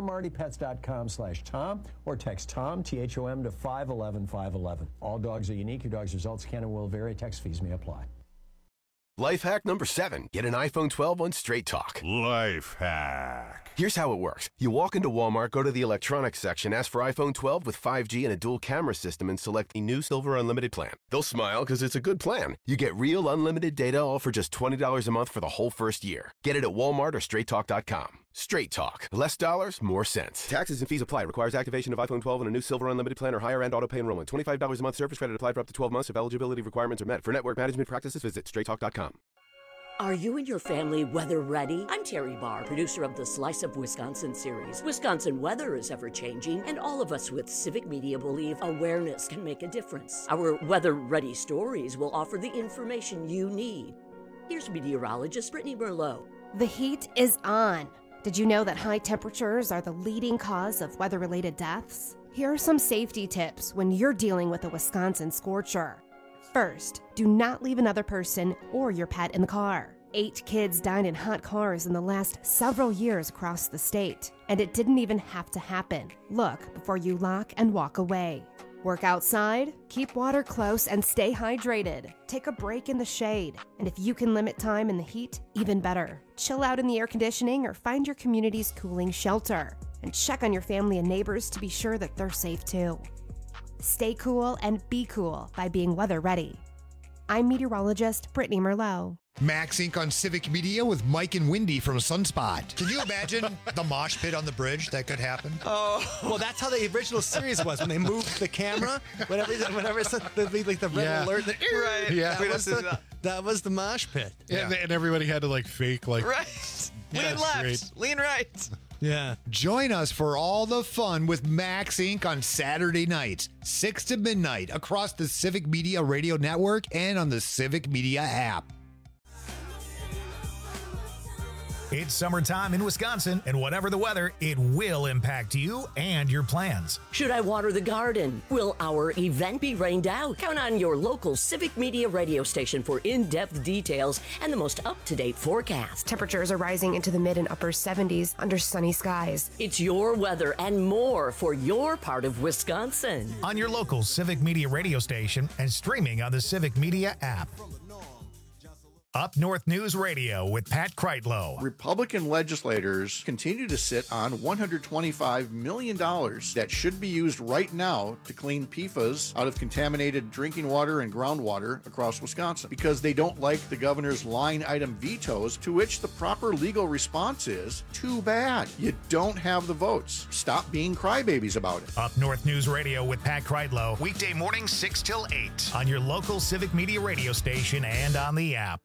drmartypets.com/Tom or text Tom, T-H-O-M, to 511-511. All dogs are unique. Your dog's results can and will vary. Text fees may apply. Life hack number 7. Get an iPhone 12 on Straight Talk. Life hack. Here's how it works. You walk into Walmart, go to the electronics section, ask for iPhone 12 with 5G and a dual camera system, and select the new Silver Unlimited plan. They'll smile because it's a good plan. You get real unlimited data all for just $20 a month for the whole first year. Get it at Walmart or StraightTalk.com. Straight Talk. Less dollars, more sense. Taxes and fees apply. Requires activation of iPhone 12 and a new Silver Unlimited plan or higher end auto pay enrollment. $25 a month service credit applied for up to 12 months if eligibility requirements are met. For network management practices, visit StraightTalk.com. Are you and your family weather ready? I'm Terry Barr, producer of the Slice of Wisconsin series. Wisconsin weather is ever-changing, and all of us with civic media believe awareness can make a difference. Our weather-ready stories will offer the information you need. Here's meteorologist Brittany Merlot. The heat is on. Did you know that high temperatures are the leading cause of weather-related deaths? Here are some safety tips when you're dealing with a Wisconsin scorcher. First, do not leave another person or your pet in the car. 8 kids died in hot cars in the last several years across the state, and it didn't even have to happen. Look before you lock and walk away. Work outside, keep water close, and stay hydrated. Take a break in the shade, and if you can limit time in the heat, even better. Chill out in the air conditioning or find your community's cooling shelter, and check on your family and neighbors to be sure that they're safe too. Stay cool and be cool by being weather ready. I'm meteorologist Brittany Merlot. Max Inc. on Civic Media with Mike and Wendy from Sunspot. Can you imagine the mosh pit on the bridge that could happen? Oh, well, that's how the original series was when they moved the camera. Whenever it's like the red alert, right? Yeah, that was the mosh pit. Yeah. And everybody had to like fake like right. Lean That's left, great. lean right. Yeah. Join us for all the fun with Max Inc. on Saturday nights, 6 to midnight, across the Civic Media Radio Network and on the Civic Media app. It's summertime in Wisconsin, and whatever the weather, it will impact you and your plans. Should I water the garden? Will our event be rained out? Count on your local Civic Media radio station for in-depth details and the most up-to-date forecast. Temperatures are rising into the mid and upper 70s under sunny skies. It's your weather and more for your part of Wisconsin. On your local Civic Media radio station and streaming on the Civic Media app. Up North News Radio with Pat Kreitlow. Republican legislators continue to sit on $125 million that should be used right now to clean PFAS out of contaminated drinking water and groundwater across Wisconsin because they don't like the governor's line item vetoes, to which the proper legal response is, too bad. You don't have the votes. Stop being crybabies about it. Up North News Radio with Pat Kreitlow. Weekday mornings 6 till 8 on your local Civic Media radio station and on the app.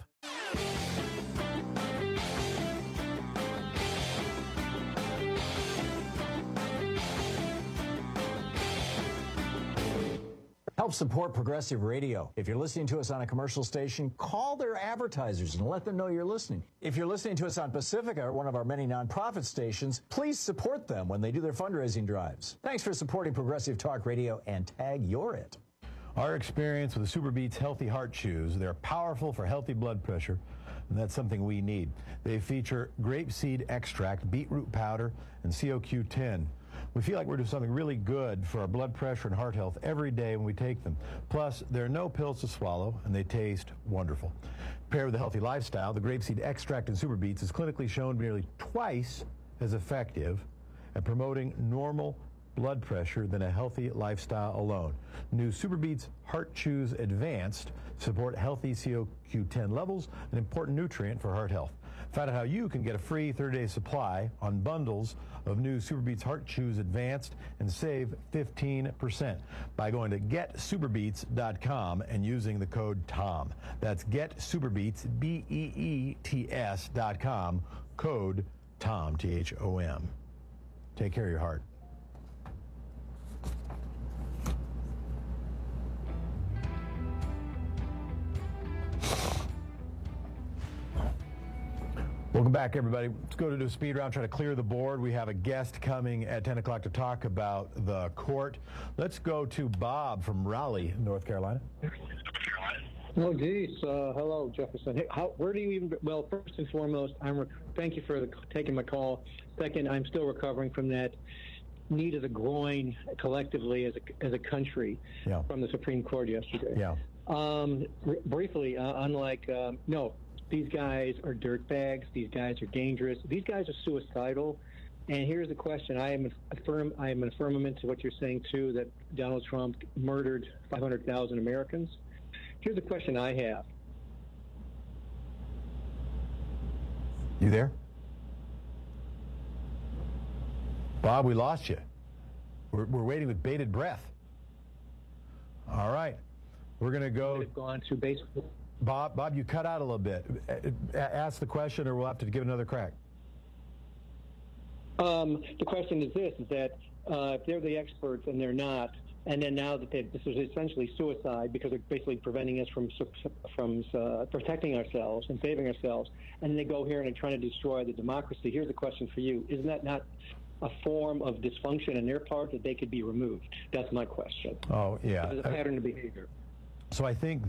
Help support Progressive Radio. If you're listening to us on a commercial station, call their advertisers and let them know you're listening. If you're listening to us on Pacifica, one of our many nonprofit stations, please support them when they do their fundraising drives. Thanks for supporting Progressive Talk Radio, and tag you're it. Our experience with the SuperBeets Healthy Heart Chews, they're powerful for healthy blood pressure, and that's something we need. They feature grapeseed extract, beetroot powder, and CoQ10. We feel like we're doing something really good for our blood pressure and heart health every day when we take them. Plus, there are no pills to swallow, and they taste wonderful. Paired with a healthy lifestyle, the grapeseed extract in SuperBeets is clinically shown to be nearly twice as effective at promoting normal blood pressure than a healthy lifestyle alone. New SuperBeets Heart Chews Advanced support healthy CoQ10 levels, an important nutrient for heart health. Find out how you can get a free 30-day supply on bundles of new SuperBeets Heart Chews Advanced and save 15% by going to getsuperbeets.com and using the code TOM. That's getsuperbeets, BEETS.com, code TOM, THOM. Take care of your heart. Welcome back, everybody. Let's go to do a speed round, try to clear the board. We have a guest coming at 10 o'clock to talk about the court. Let's go to Bob from Raleigh, North Carolina. Oh, geez. Hello, Jefferson. Hey, where do you even? Well, first and foremost, thank you for taking my call. Second, I'm still recovering from that knee to the groin collectively as a country from the Supreme Court yesterday. Yeah. Briefly, no. These guys are dirtbags. These guys are dangerous. These guys are suicidal. And here's the question. I am an affirmament to what you're saying, too, that Donald Trump murdered 500,000 Americans. Here's the question I have. You there? Bob, we lost you. We're waiting with bated breath. All right. We're going to go. I've gone to basically. Bob, you cut out a little bit. Ask the question, or we'll have to give another crack. The question is this: is that if they're the experts and they're not, and then now that this is essentially suicide because they're basically preventing us from protecting ourselves and saving ourselves, and then they go here and they're trying to destroy the democracy. Here's the question for you: isn't that not a form of dysfunction on their part that they could be removed? That's my question. Oh, yeah. There's a pattern of behavior. So I think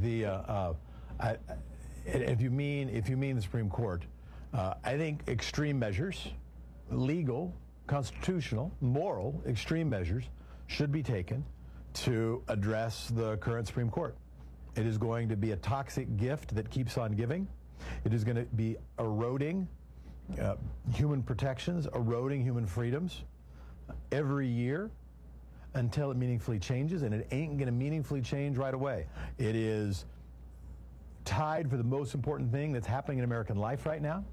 if you mean the Supreme Court, I think extreme measures, legal, constitutional, moral extreme measures should be taken to address the current Supreme Court. It is going to be a toxic gift that keeps on giving. It is going to be eroding human protections, eroding human freedoms every year until it meaningfully changes, and it ain't going to meaningfully change right away. It is tied for the most important thing that's happening in American life right now,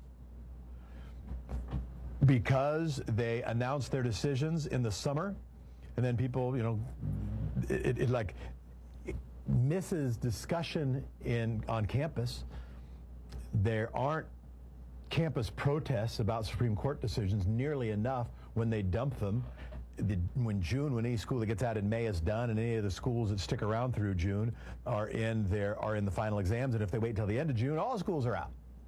because they announced their decisions in the summer, and then people, it misses discussion on campus. There aren't campus protests about Supreme Court decisions nearly enough when they dump them. When any school that gets out in May is done, and any of the schools that stick around through June are in the final exams, and if they wait till the end of June, all schools are out.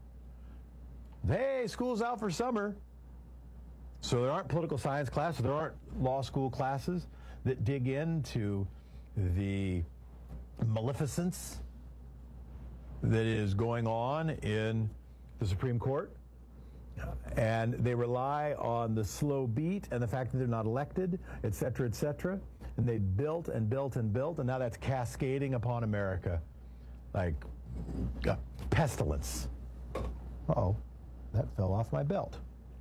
Hey, school's out for summer. So there aren't political science classes, there aren't law school classes that dig into the maleficence that is going on in the Supreme Court. And they rely on the slow beat and the fact that they're not elected, et cetera, et cetera. And they built and built and built, and now that's cascading upon America like pestilence. Uh-oh, that fell off my belt.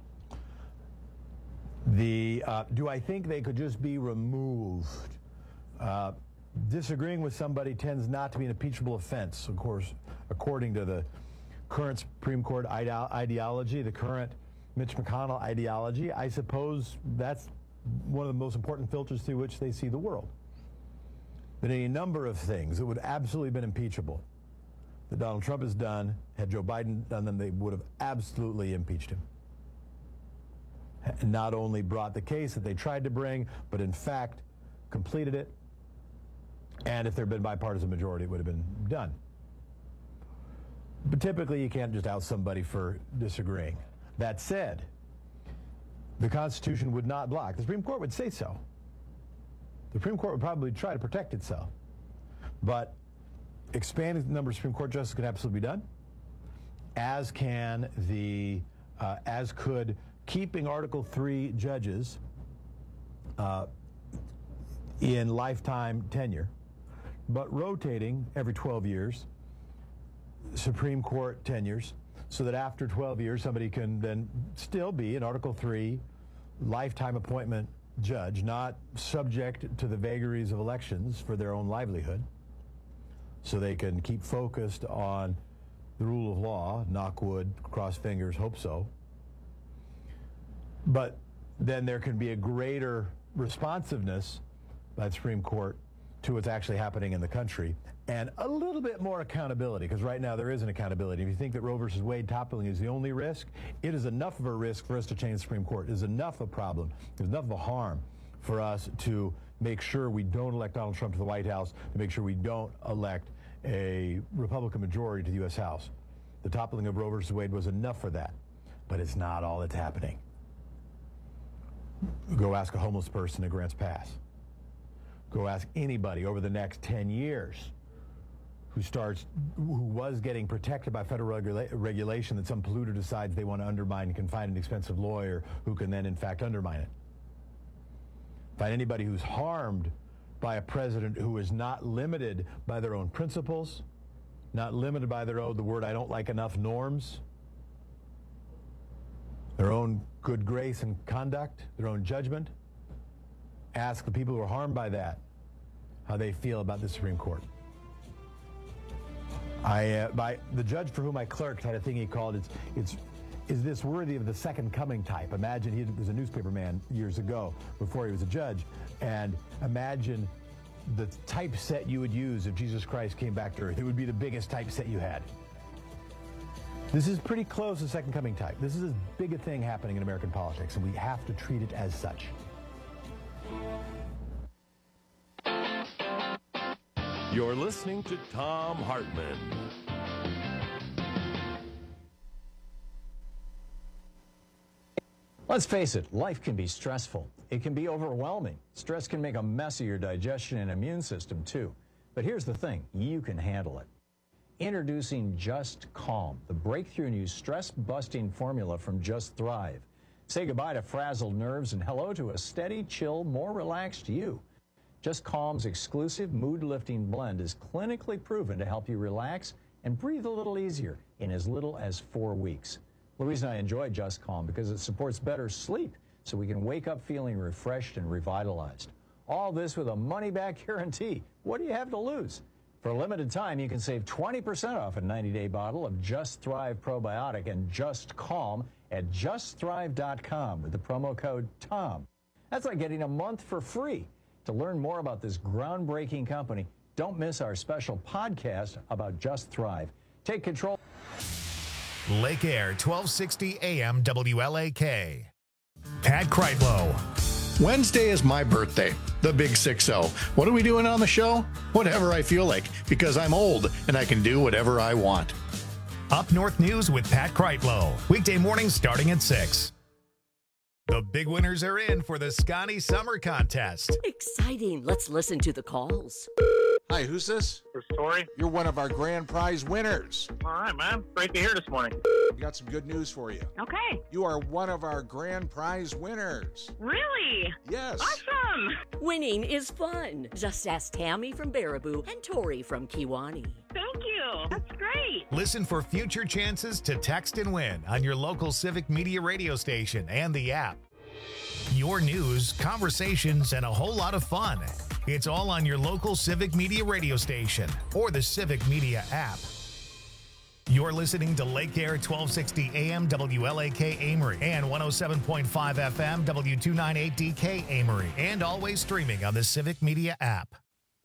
Do I think they could just be removed? Disagreeing with somebody tends not to be an impeachable offense, of course, according to the current Supreme Court ideology, the current Mitch McConnell ideology. I suppose that's one of the most important filters through which they see the world. But any number of things that would absolutely been impeachable that Donald Trump has done, had Joe Biden done them, they would have absolutely impeached him. And not only brought the case that they tried to bring, but in fact completed it. And if there had been bipartisan majority, it would have been done. But typically, you can't just out somebody for disagreeing. That said, the Constitution would not block. The Supreme Court would say so. The Supreme Court would probably try to protect itself. But expanding the number of Supreme Court justices can absolutely be done, as could keeping Article 3 judges in lifetime tenure, but rotating every 12 years Supreme Court tenures, so that after 12 years somebody can then still be an Article 3 lifetime appointment judge, not subject to the vagaries of elections for their own livelihood, so they can keep focused on the rule of law, knock wood, cross fingers, hope so. But then there can be a greater responsiveness by the Supreme Court to what's actually happening in the country, and a little bit more accountability, because right now there isn't accountability. If you think that Roe versus Wade toppling is the only risk, it is enough of a risk for us to change the Supreme Court. It is enough of a problem. There's enough of a harm for us to make sure we don't elect Donald Trump to the White House, to make sure we don't elect a Republican majority to the U.S. House. The toppling of Roe versus Wade was enough for that, but it's not all that's happening. Go ask a homeless person at Grants Pass. Go ask anybody over the next 10 years who was getting protected by federal regulation that some polluter decides they want to undermine and can find an expensive lawyer who can then in fact undermine it. Find anybody who's harmed by a president who is not limited by their own principles, not limited by their own, the word I don't like enough, norms, their own good grace and conduct, their own judgment. Ask the people who are harmed by that how they feel about the Supreme Court. The judge for whom I clerked had a thing he called, is this worthy of the second coming type? Imagine he was a newspaper man years ago before he was a judge, and imagine the typeset you would use if Jesus Christ came back to earth. It would be the biggest typeset you had. This is pretty close to second coming type. This is as big a thing happening in American politics, and we have to treat it as such. You're listening to Thom Hartmann. Let's face it, life can be stressful. It can be overwhelming. Stress can make a mess of your digestion and immune system, too. But here's the thing, you can handle it. Introducing Just Calm, the breakthrough new stress-busting formula from Just Thrive. Say goodbye to frazzled nerves and hello to a steady, chill, more relaxed you. Just Calm's exclusive mood-lifting blend is clinically proven to help you relax and breathe a little easier in as little as 4 weeks. Louise and I enjoy Just Calm because it supports better sleep, so we can wake up feeling refreshed and revitalized. All this with a money-back guarantee. What do you have to lose? For a limited time, you can save 20% off a 90-day bottle of Just Thrive Probiotic and Just Calm at justthrive.com with the promo code TOM. That's like getting a month for free. To learn more about this groundbreaking company, don't miss our special podcast about Just Thrive. Take control. Lake Air, 1260 AM WLAK. Pat Kreitlow. Wednesday is my birthday, the big 6-0. What are we doing on the show? Whatever I feel like, because I'm old and I can do whatever I want. Up North News with Pat Kreitlow. Weekday mornings starting at 6. The big winners are in for the Scotty Summer Contest. Exciting. Let's listen to the calls. Hi, who's this? This is Tori. You're one of our grand prize winners. All right, man. Great to hear this morning. We got some good news for you. Okay. You are one of our grand prize winners. Really? Yes. Awesome. Winning is fun. Just ask Tammy from Baraboo and Tori from Kiwani. Thank you. That's great. Listen for future chances to text and win on your local Civic Media radio station and the app. Your news, conversations, and a whole lot of fun. It's all on your local Civic Media radio station or the Civic Media app. You're listening to Lake Air 1260 AM WLAK Amory and 107.5 FM W298DK Amory, and always streaming on the Civic Media app.